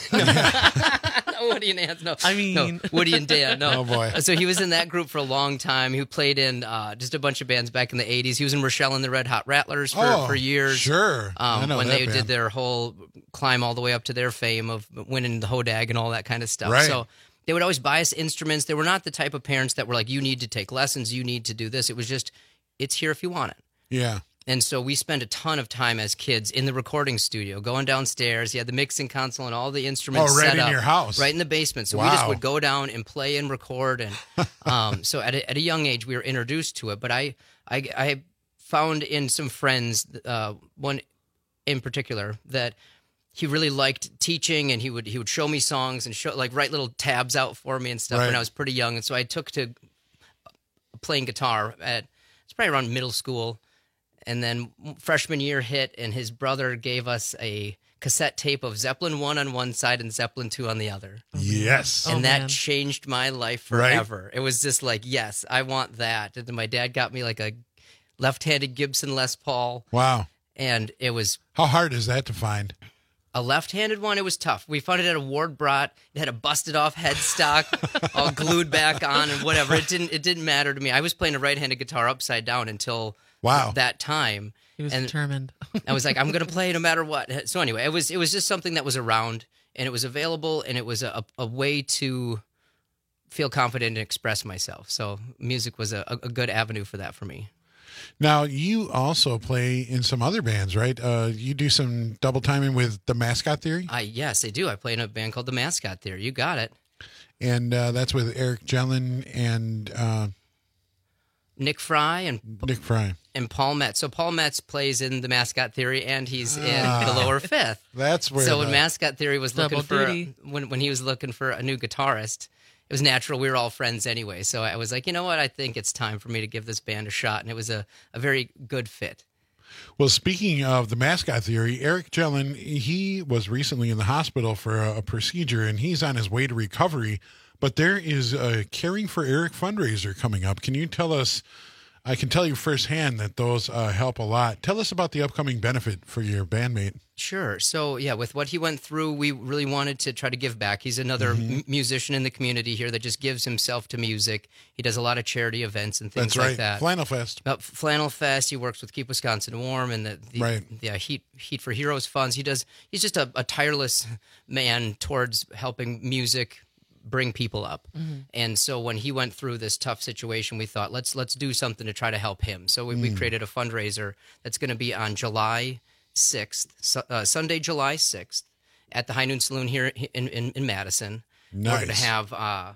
No, Woody and Dan. No, I mean- no, Woody and Dan. No. Oh, boy. So he was in that group for a long time. He played in uh, just a bunch of bands back in the eighties. He was in Rochelle and the Red Hot Rattlers for, Oh, for years. sure. I Um, know when that they band. did their whole climb all the way up to their fame of winning the Hodag and all that kind of stuff. Right. So they would always buy us instruments. They were not the type of parents that were like, you need to take lessons, you need to do this. It was just, it's here if you want it. Yeah. And so we spent a ton of time as kids in the recording studio, going downstairs. He had the mixing console and all the instruments Oh, right set in up, your house. right in the basement. So we just Wow. would go down and play and record. And um, so at a, at a young age, we were introduced to it. But I, I, I found in some friends, uh, one in particular, that he really liked teaching, and he would he would show me songs and show like write little tabs out for me and stuff Right. when I was pretty young. And so I took to playing guitar at it's probably around middle school, and then freshman year hit, and his brother gave us a cassette tape of Zeppelin one on one side and Zeppelin two on the other. Yes. And Oh, that man. changed my life Right. forever. It was just like, yes, I want that. And then my dad got me like a left-handed Gibson Les Paul, Wow. and it was How hard is that to find? a left-handed one. It was tough. We found it at a Ward Brat. It had a busted-off headstock, all glued back on, and whatever. It didn't. It didn't matter to me. I was playing a right-handed guitar upside down until Wow. that time. He was and determined. I was like, I'm going to play no matter what. So anyway, it was it was just something that was around, and it was available, and it was a, a way to feel confident and express myself. So music was a, a good avenue for that for me. Now, you also play in some other bands, right? Uh, you do some double timing with the Mascot Theory, I yes, I do. I play in a band called the Mascot Theory. You got it. and uh, that's with Eric Jellin and uh, Nick Fry and Nick Fry. and Paul Metz. So Paul Metz plays in the Mascot Theory, and he's Ah. in the Lower Fifth. That's where. So the, when Mascot Theory was Double looking for duty. when when he was looking for a new guitarist, it was natural. We were all friends anyway, so I was like, you know what? I think it's time for me to give this band a shot, and it was a, a very good fit. Well, speaking of the Mascot Theory, Eric Jellin, he was recently in the hospital for a, a procedure, and he's on his way to recovery. But there is a Caring for Eric fundraiser coming up. Can you tell us? I can tell you firsthand that those uh, help a lot. Tell us about the upcoming benefit for your bandmate. Sure. So, yeah, with what he went through, we really wanted to try to give back. He's another m- musician in the community here that just gives himself to music. He does a lot of charity events and things That's like right. that. Flannel Fest. Uh, Flannel Fest. He works with Keep Wisconsin Warm and the, the, Right. the uh, Heat Heat for Heroes funds. He does. He's just a, a tireless man towards helping music bring people up. Mm-hmm. And so when he went through this tough situation, we thought let's let's do something to try to help him. So we, we created a fundraiser that's going to be on July sixth, su- uh, Sunday, July sixth, at the High Noon Saloon here in in, in Madison. We're going to Nice. have. Uh,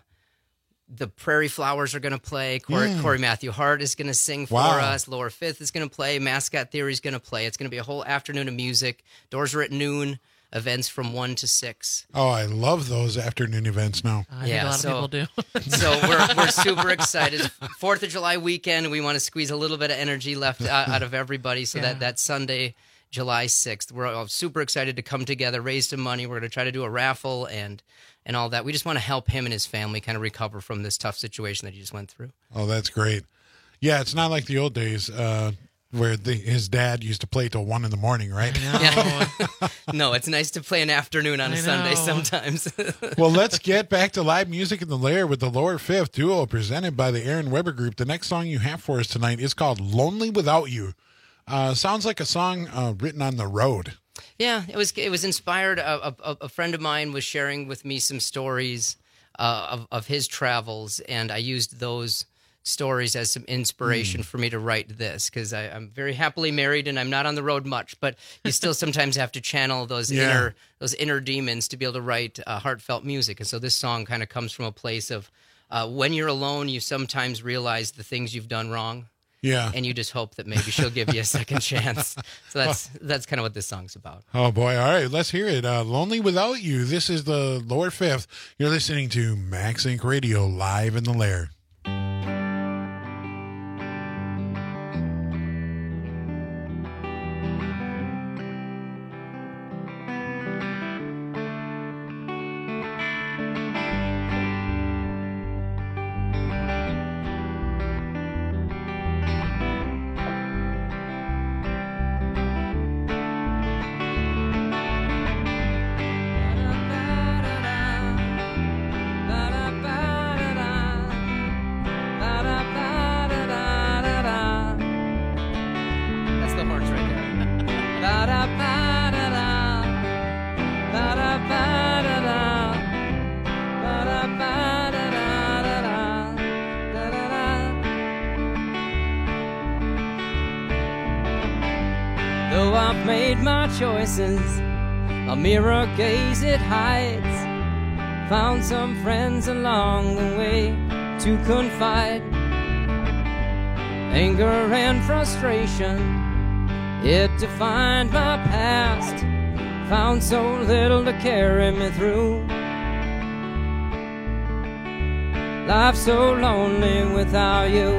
the Prairie Flowers are going to play. Corey, Corey Matthew Hart is going to sing for Wow. us. Lower Fifth is going to play. Mascot Theory is going to play. It's going to be a whole afternoon of music. Doors are at noon. Events from one to six. Oh, I love those afternoon events now. I Yeah, think a lot so- of people do. So we're we're super excited. Fourth of July weekend. We want to squeeze a little bit of energy left out, out of everybody. So Yeah. that that Sunday, July sixth, we're all super excited to come together, raise some money. We're going to try to do a raffle and and all that. We just want to help him and his family kind of recover from this tough situation that he just went through. Oh, that's great. Yeah, it's not like the old days uh, where the, his dad used to play till one in the morning, right? Yeah. No, it's nice to play an afternoon on a I Sunday know. sometimes. Well, let's get back to live music in the Lair with the Lower Fifth duo presented by the Aaron Weber Group. The next song you have for us tonight is called Lonely Without You. Uh, sounds like a song uh, written on the road. Yeah, it was it was inspired. A, a, a friend of mine was sharing with me some stories uh, of of his travels, and I used those stories as some inspiration Mm. for me to write this because I'm very happily married and I'm not on the road much, but you still sometimes have to channel those Yeah. inner those inner demons to be able to write uh, heartfelt music. And so this song kind of comes from a place of uh, when you're alone, you sometimes realize the things you've done wrong. Yeah. And you just hope that maybe she'll give you a second chance. So that's that's kind of what this song's about. Oh, boy. All right, let's hear it. Uh, Lonely Without You. This is the Lower Fifth. You're listening to Max Inc Radio live in the Lair. That's the horns right there. Though I've made my choices, a mirror gaze it hides. Found some friends along the way to confide. Anger and frustration, it defined my past. Found so little to carry me through. Life's so lonely without you.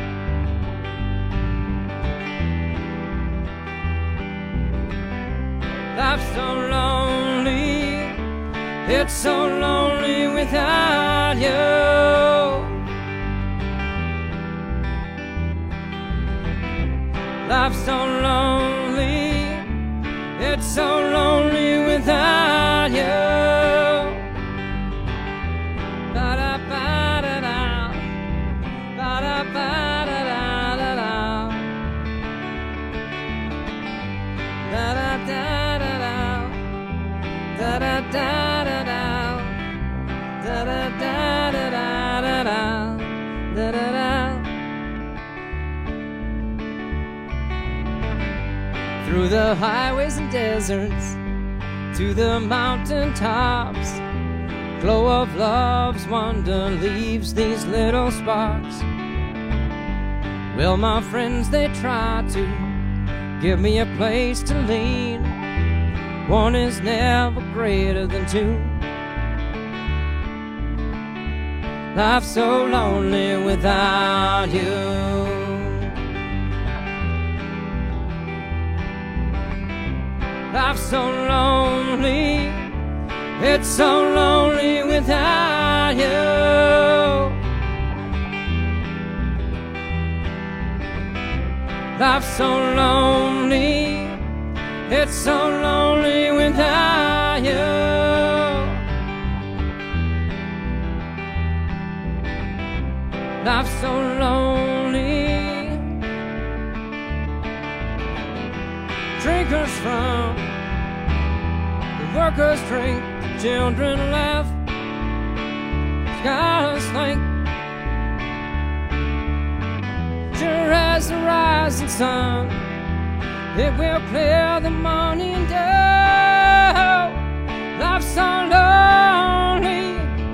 Life's so lonely, it's so lonely without you. Life's so lonely, it's so lonely without you. Ba-da-ba-da-da, ba-da-ba-da-da-da-da, da-da-da-da-da, da-da-da-da-da, da-da-da-da-da-da, da-da-da. Through the highways and deserts, to the mountain tops, glow of love's wonder leaves these little sparks. Well, my friends, they try to give me a place to lean. One is never greater than two. Life's so lonely without you. Life's so lonely, it's so lonely without you. Life's so lonely, it's so lonely without you. Life's so lonely. Drinkers from the workers drink, the children laugh, skies think. Sure as the rising sun, it will clear the morning dew. Life's so lonely.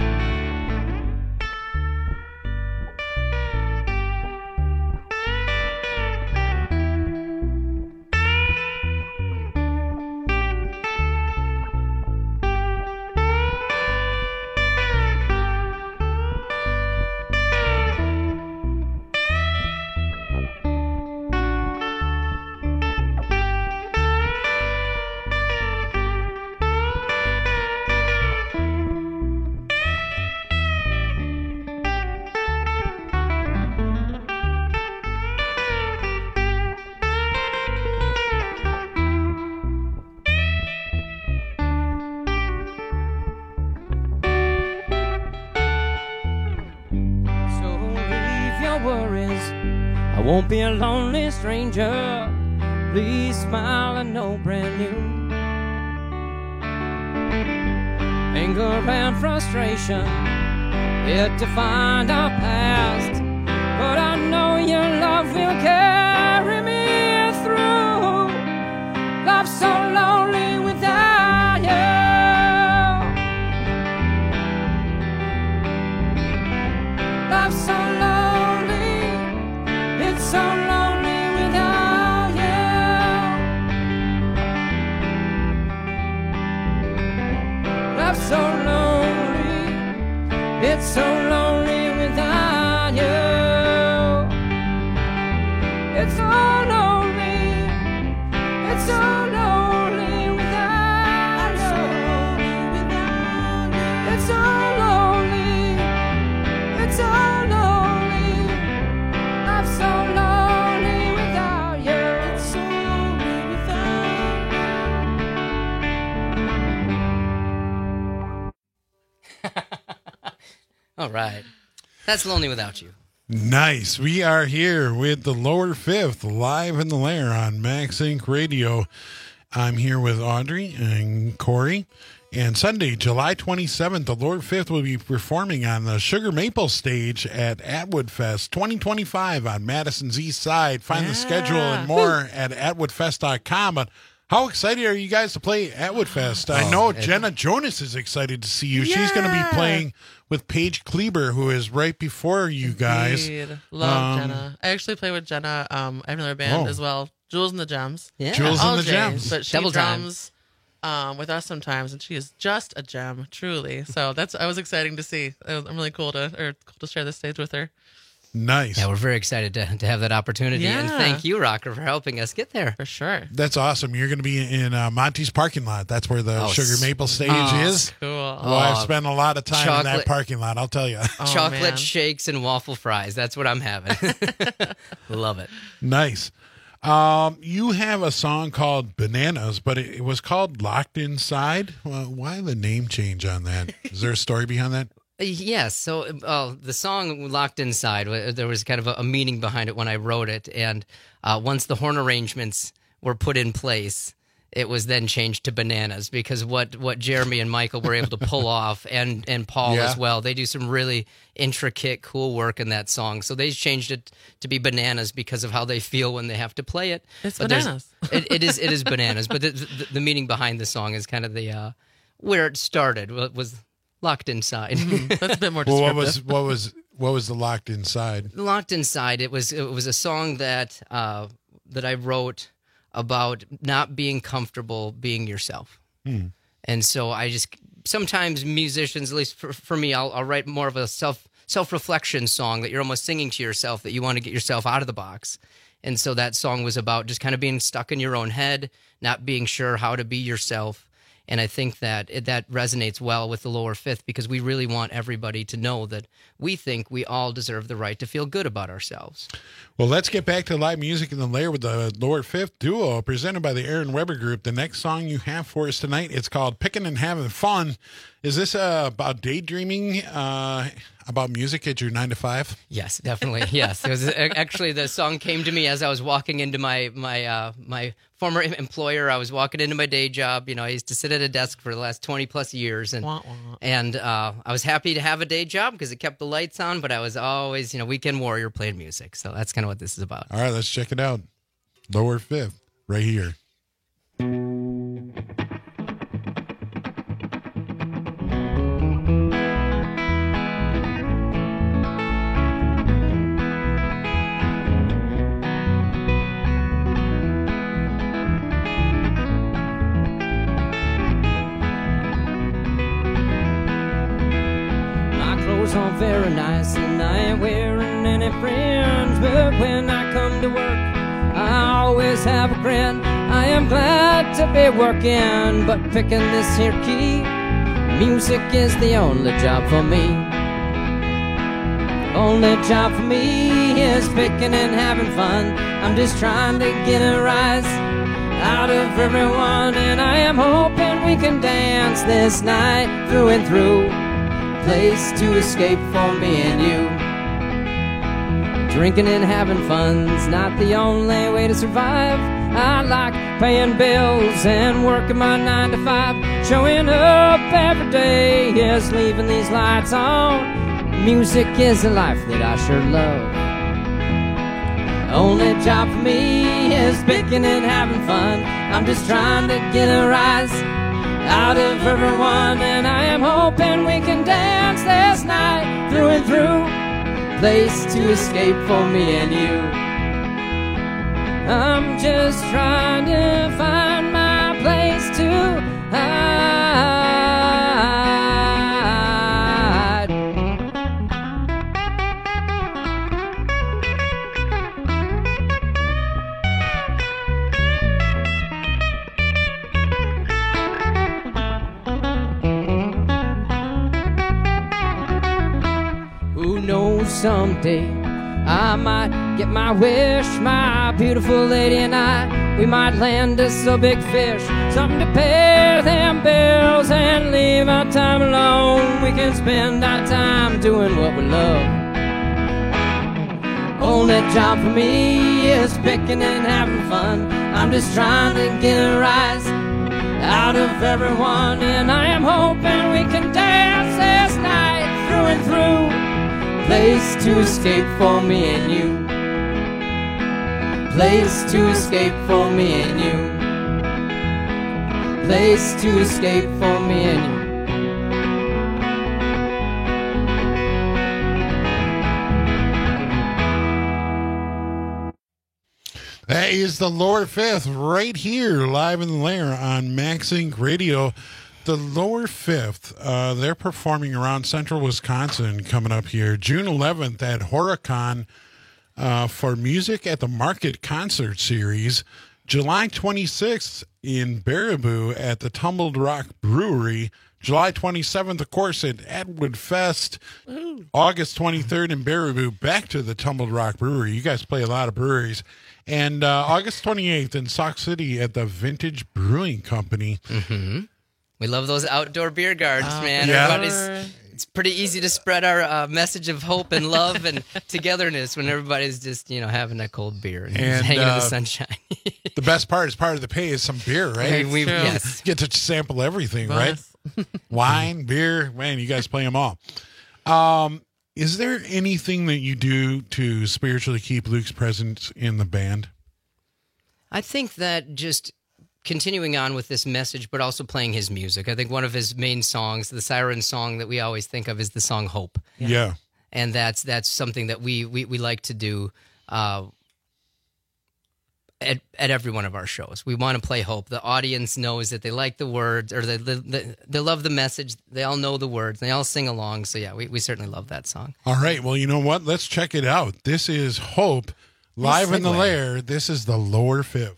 Won't be a lonely stranger. Please smile, I know brand new. Anger and frustration, it defined our past. But I know your love will carry me through. Life's so lonely without you. Life's so lonely. It's so lonely without you. Life's so lonely. It's so lonely without you. It's so lonely. It's so lonely without you. It's so lonely. It's so lonely. So lonely without you. It's so lonely without you. All right. That's Lonely Without You. Nice. We are here with the Lower Fifth live in the lair on Max Inc Radio. I'm here with Audrey and Corey. And Sunday, July twenty-seventh, the Lower Fifth will be performing on the Sugar Maple stage at Atwood Fest twenty twenty-five on Madison's East Side. Find yeah. the schedule and more Woo. at atwood fest dot com. But How excited are you guys to play at Woodfest? I Oh, know it- Jenna Jonas is excited to see you. She's going to be playing with Paige Kleber, who is right before you guys. Indeed. Love Um, Jenna. I actually play with Jenna. Um, I have another band Oh. as well, Jules and the Gems. Yeah. Jules All and the J's, Gems. But she Double time. drums um, with us sometimes, and she is just a gem, truly. So that's I was exciting to see. It was- I'm really cool to or cool to share this stage with her. Nice. Yeah, we're very excited to, to have that opportunity. And Yeah. thank you, Rocker, for helping us get there. For sure. That's awesome. You're going to be in uh, Monty's parking lot. That's where the Oh, Sugar s- Maple stage oh, is. Cool. Well, I've Oh, spent a lot of time in that chocolate- parking lot, I'll tell you. Oh, Chocolate man. shakes and waffle fries. That's what I'm having. Love it. Nice. Um, you have a song called Bananas, but it, it was called Locked Inside. Well, why the name change on that? Is there a story behind that? Yes. So uh, the song Locked Inside, uh, there was kind of a, a meaning behind it when I wrote it. And uh, once the horn arrangements were put in place, it was then changed to Bananas because what, what Jeremy and Michael were able to pull off, and, and Paul Yeah. as well, they do some really intricate, cool work in that song. So they changed it to be Bananas because of how they feel when they have to play it. It's But there's- bananas. it, it is it is Bananas. But the, the, the meaning behind the song is kind of the uh, where it started was- was locked inside. That's a bit more Well, descriptive. what was what was what was the Locked Inside? Locked Inside. It was it was a song that uh, that I wrote about not being comfortable being yourself, Hmm. and so I just sometimes musicians, at least for, for me, I'll, I'll write more of a self self reflection song that you're almost singing to yourself, that you want to get yourself out of the box, and so that song was about just kind of being stuck in your own head, not being sure how to be yourself. And I think that it, that resonates well with the lower fifth because we really want everybody to know that we think we all deserve the right to feel good about ourselves. Well, let's get back to live music in the lair with the Lower Fifth duo presented by the Aaron Weber Group. The next song you have for us tonight, it's called Pickin' and Having Fun. Is this uh, about daydreaming uh, about music at your nine to five? Yes, definitely. Yes, it was, actually the song came to me as I was walking into my my uh, my former employer. I was walking into my day job. You know, I used to sit at a desk for the last twenty plus years, and Wah, wah. and uh, I was happy to have a day job because it kept the lights on. But I was always, you know, weekend warrior playing music. So that's kind of what this is about. All right, let's check it out. Lower Fifth, right here. My clothes aren't very nice and I ain't wearing any friends, but when I come to work, I always have a grin. I am glad to be working, but picking this here key, music is the only job for me. Only job for me is picking and having fun. I'm just trying to get a rise out of everyone, and I am hoping we can dance this night through and through. Place to escape for me and you. Drinking and having fun's not the only way to survive. I like paying bills and working my nine to five. Showing up every day is leaving these lights on. Music is a life that I sure love. Only job for me is picking and having fun. I'm just trying to get a rise out of everyone, and I am hoping we can dance this night through and through. Place to escape for me and you. I'm just trying to find my place to hide. Who knows, someday I might get my wish. My beautiful lady and I, we might land us a big fish, something to pay them bills and leave our time alone. We can spend our time doing what we love. Only job for me is picking and having fun. I'm just trying to get a rise out of everyone, and I am hoping we can dance this night through and through. Place to escape for me and you. Place to escape for me and you. place to escape for me and you. That is the Lower Fifth right here, live in the lair on Max Inc Radio. The Lower Fifth, uh, they're performing around central Wisconsin coming up here. June eleventh at Horicon uh, for Music at the Market Concert Series. July twenty-sixth in Baraboo at the Tumbled Rock Brewery. July twenty-seventh, of course, at Atwood Fest. Ooh. August twenty-third in Baraboo, back to the Tumbled Rock Brewery. You guys play a lot of breweries. And uh, August twenty-eighth in Sauk City at the Vintage Brewing Company. Mm-hmm. We love those outdoor beer gardens, uh, man. Yeah. Everybody's, it's pretty easy to spread our uh, message of hope and love and togetherness when everybody's just, you know, having a cold beer and, and hanging uh, in the sunshine. The best part is part of the pay is some beer, right? We, yes. You get to sample everything, Bonus. right? Wine, beer, man, you guys play them all. Um, is there anything that you do to spiritually keep Luke's presence in the band? I think that just continuing on with this message, but also playing his music. I think one of his main songs, the Siren song that we always think of, is the song Hope. Yeah. yeah. And that's that's something that we, we, we like to do uh, at, at every one of our shows. We want to play Hope. The audience knows that they like the words, or they, they, they love the message. They all know the words. They all sing along. So, yeah, we, we certainly love that song. All right. Well, you know what? Let's check it out. This is Hope. Live in the lair, this is the Lower Fifth.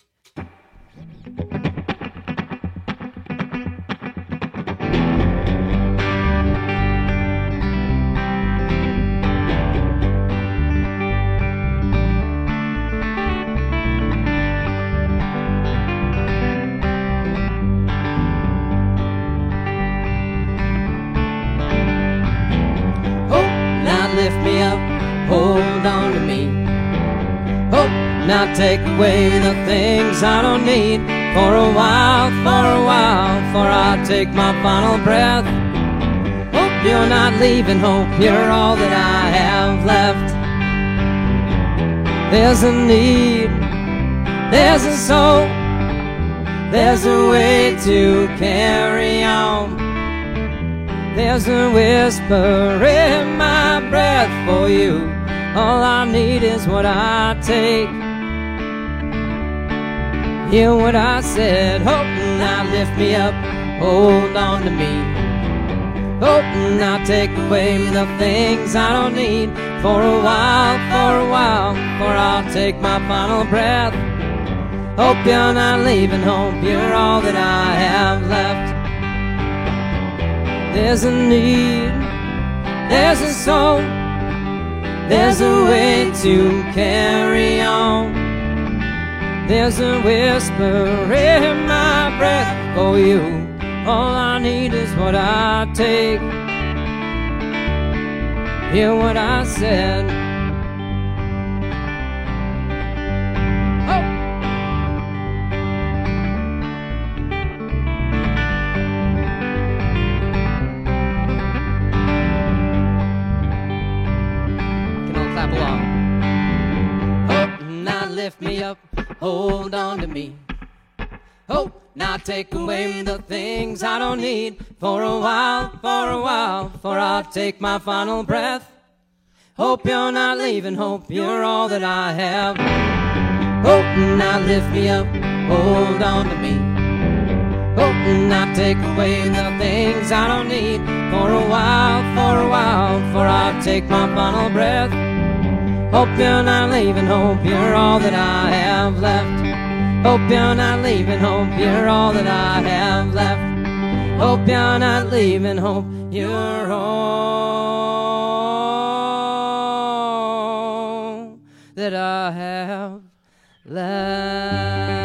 Hope, now lift me up, hold on to me. Hope, now take away the things I don't need. For a while, for a while, for I'll take my final breath. Hope you're not leaving, hope you're all that I have left. There's a need, there's a soul, there's a way to carry on. There's a whisper in my breath for you. All I need is what I take. Hear what I said. Hope, now lift me up, hold on to me. Hope, now take away the things I don't need. For a while, for a while, for I'll take my final breath. Hope you're not leaving, hope you're all that I have left. There's a need, there's a soul, there's a way to carry on. There's a whisper in my breath for you. All I need is what I take. Hear what I said. Oh. Can all clap along. Oh, now lift me up, hold on to me. Hope, now take away the things I don't need. For a while, for a while, for I'll take my final breath. Hope you're not leaving, hope you're all that I have. Hope, now lift me up, hold on to me. Hope, now take away the things I don't need. For a while, for a while, for I'll take my final breath. Hope you're not leaving, hope you're all that I have left. Hope you're not leaving, hope you're all that I have left. Hope you're not leaving, hope you're all that I have left.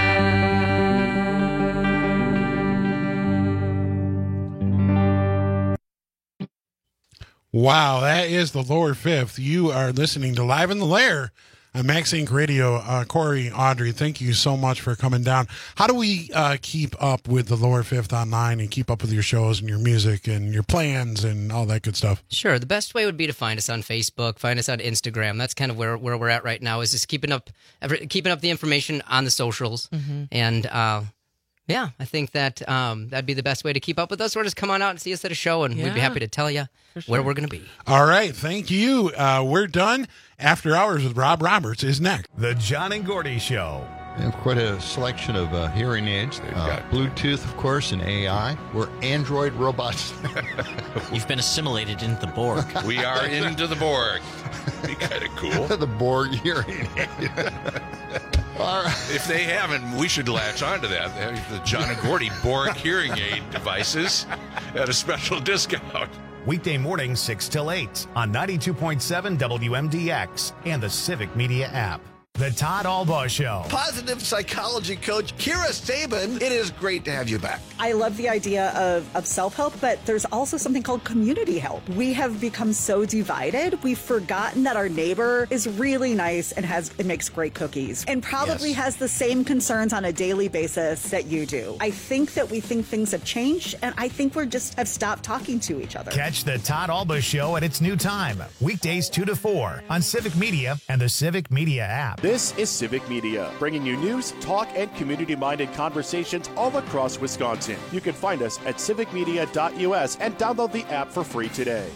Wow, that is the Lower Fifth. You are listening to Live in the Lair on Max Inc Radio. Uh, Corey, Audrey, thank you so much for coming down. How do we uh, keep up with the Lower Fifth online and keep up with your shows and your music and your plans and all that good stuff? Sure. The best way would be to find us on Facebook, find us on Instagram. That's kind of where, where we're at right now, is just keeping up every, keeping up the information on the socials. Mm-hmm. And uh, Yeah, I think that um, that'd be the best way to keep up with us, or just come on out and see us at a show, and Yeah, we'd be happy to tell you for where sure. we're going to be. All right. Thank you. Uh, we're done. After Hours with Rob Roberts is next. The John and Gordy Show. We have quite a selection of uh, hearing aids. Uh, Bluetooth, of course, and A I. We're Android robots. You've been assimilated into the Borg. We are into the Borg. Be kind of cool. The Borg hearing aid. All right. If they haven't, we should latch onto that. The John and Gordy Borg hearing aid devices at a special discount. Weekday mornings six till eight on ninety-two point seven W M D X and the Civic Media app. The Todd Albaugh Show. Positive psychology coach Kira Sabin, it is great to have you back. I love the idea of, of self-help, but there's also something called community help. We have become so divided, we've forgotten that our neighbor is really nice and has and makes great cookies and probably Yes. has the same concerns on a daily basis that you do. I think that we think things have changed, and I think we're just have stopped talking to each other. Catch the Todd Albaugh Show at its new time, weekdays two to four on Civic Media and the Civic Media app. This is Civic Media, bringing you news, talk, and community-minded conversations all across Wisconsin. You can find us at civic media dot U S and download the app for free today.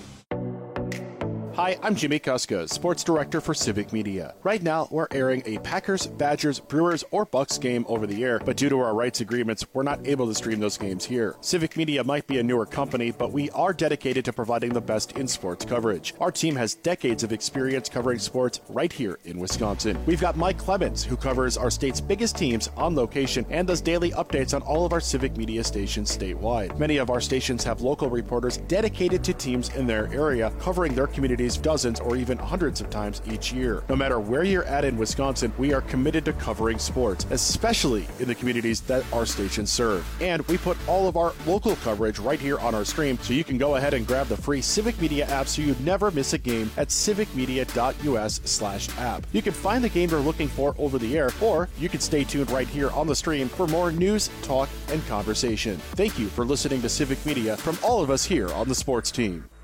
Hi, I'm Jimmy Kuska, Sports Director for Civic Media. Right now, we're airing a Packers, Badgers, Brewers, or Bucks game over the air, but due to our rights agreements, we're not able to stream those games here. Civic Media might be a newer company, but we are dedicated to providing the best in sports coverage. Our team has decades of experience covering sports right here in Wisconsin. We've got Mike Clemens, who covers our state's biggest teams on location and does daily updates on all of our Civic Media stations statewide. Many of our stations have local reporters dedicated to teams in their area, covering their communities dozens or even hundreds of times each year. No matter where you're at in Wisconsin, we are committed to covering sports, especially in the communities that our stations serve. And we put all of our local coverage right here on our stream, so you can go ahead and grab the free Civic Media app so you never miss a game at civic media dot U S slash app. You can find the game you're looking for over the air, or you can stay tuned right here on the stream for more news, talk, and conversation. Thank you for listening to Civic Media from all of us here on the sports team.